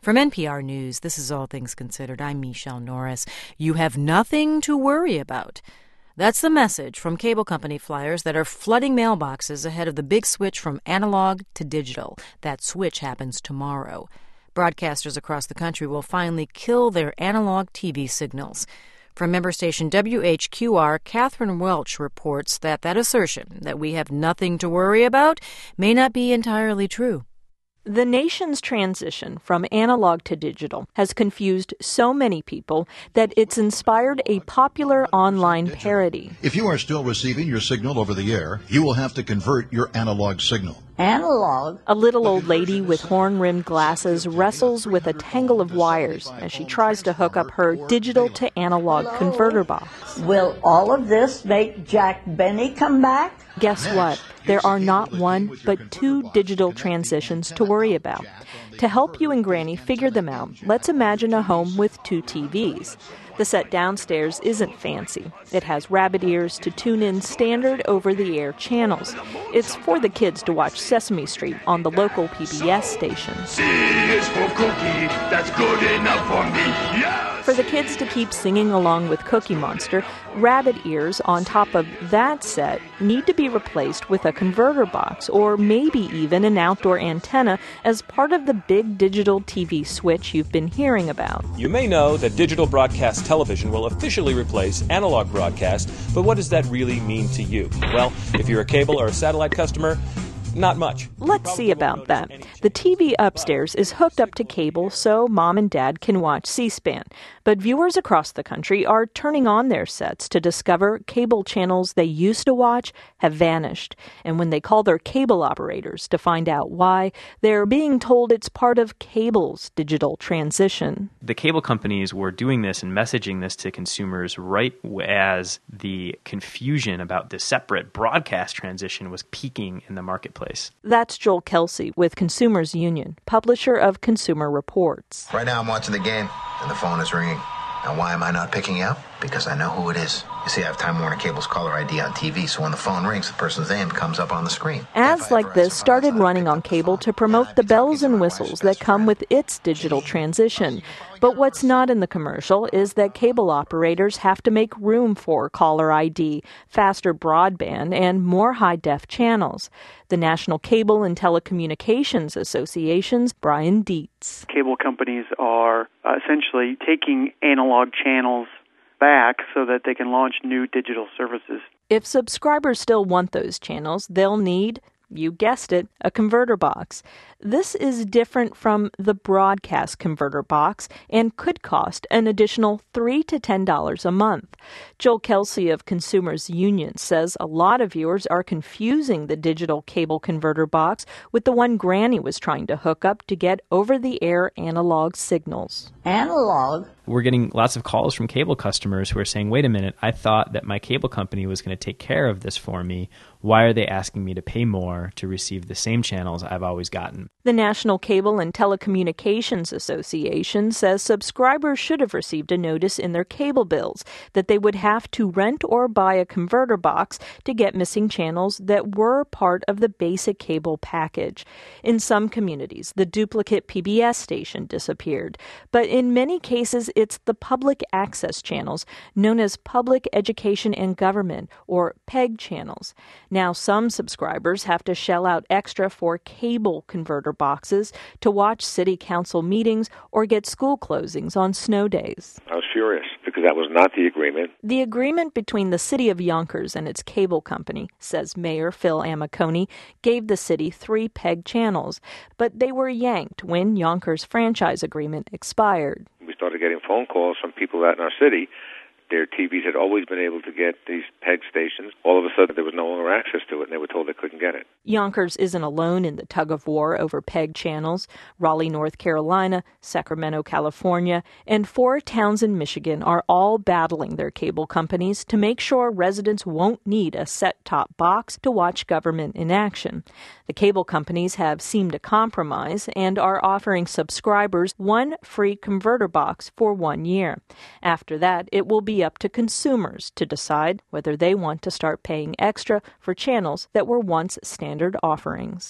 From NPR News, this is All Things Considered. I'm Michelle Norris. You have nothing to worry about. That's the message from cable company flyers that are flooding mailboxes ahead of the big switch from analog to digital. That switch happens tomorrow. Broadcasters across the country will finally kill their analog TV signals. From member station WHQR, Catherine Welch reports that assertion that we have nothing to worry about may not be entirely true. The nation's transition from analog to digital has confused so many people that it's inspired a popular online parody. If you are still receiving your signal over the air, you will have to convert your analog signal. Analog. A little old lady with horn-rimmed glasses wrestles with a tangle of wires as she tries to hook up her digital to analog converter box. Will all of this make Jack Benny come back? Guess what? There are not one, but two digital transitions to worry about. To help you and Granny figure them out, let's imagine a home with two TVs. The set downstairs isn't fancy. It has rabbit ears to tune in standard over-the-air channels. It's for the kids to watch Sesame Street on the local PBS station. C is for cookie, that's good enough for me, yes! For the kids to keep singing along with Cookie Monster, rabbit ears on top of that set need to be replaced with a converter box or maybe even an outdoor antenna as part of the big digital TV switch you've been hearing about. You may know that digital broadcast television will officially replace analog broadcast, but what does that really mean to you? Well, if you're a cable or a satellite customer, not much. Let's see about that. The TV upstairs is hooked up to cable so Mom and Dad can watch C-SPAN. But viewers across the country are turning on their sets to discover cable channels they used to watch have vanished. And when they call their cable operators to find out why, they're being told it's part of cable's digital transition. The cable companies were doing this and messaging this to consumers right as the confusion about the separate broadcast transition was peaking in the marketplace. That's Joel Kelsey with Consumers Union, publisher of Consumer Reports. Right now I'm watching the game, and the phone is ringing. And why am I not picking up? Because I know who it is. You see, I have Time Warner Cable's caller ID on TV, so when the phone rings, the person's name comes up on the screen. Ads like this started running on cable to promote the bells and whistles that come with its digital transition. But what's not in the commercial is that cable operators have to make room for caller ID, faster broadband, and more high-def channels. The National Cable and Telecommunications Association's Brian Dietz. Cable companies are essentially taking analog channels back so that they can launch new digital services. If subscribers still want those channels, they'll need, you guessed it, a converter box. This is different from the broadcast converter box and could cost an additional $3 to $10 a month. Joel Kelsey of Consumers Union says a lot of viewers are confusing the digital cable converter box with the one Granny was trying to hook up to get over-the-air analog signals. Analog? We're getting lots of calls from cable customers who are saying, wait a minute, I thought that my cable company was going to take care of this for me. Why are they asking me to pay more to receive the same channels I've always gotten? The National Cable and Telecommunications Association says subscribers should have received a notice in their cable bills that they would have to rent or buy a converter box to get missing channels that were part of the basic cable package. In some communities, the duplicate PBS station disappeared, but in many cases, it's the public access channels known as Public Education and Government, or PEG channels. Now, some subscribers have to shell out extra for cable converter boxes to watch city council meetings or get school closings on snow days. I was furious because that was not the agreement. The agreement between the city of Yonkers and its cable company, says Mayor Phil Amiconi, gave the city 3 PEG channels, but they were yanked when Yonkers' franchise agreement expired. We started getting phone calls from people out in our city. Their TVs had always been able to get these PEG stations. All of a sudden, there was no longer access to it, and they were told they couldn't get it. Yonkers isn't alone in the tug-of-war over PEG channels. Raleigh, North Carolina, Sacramento, California, and 4 towns in Michigan are all battling their cable companies to make sure residents won't need a set-top box to watch government in action. The cable companies have seemed to compromise and are offering subscribers 1 free converter box for 1 year. After that, it will be up to consumers to decide whether they want to start paying extra for channels that were once standard offerings.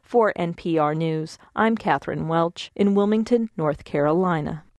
For NPR News, I'm Catherine Welch in Wilmington, North Carolina.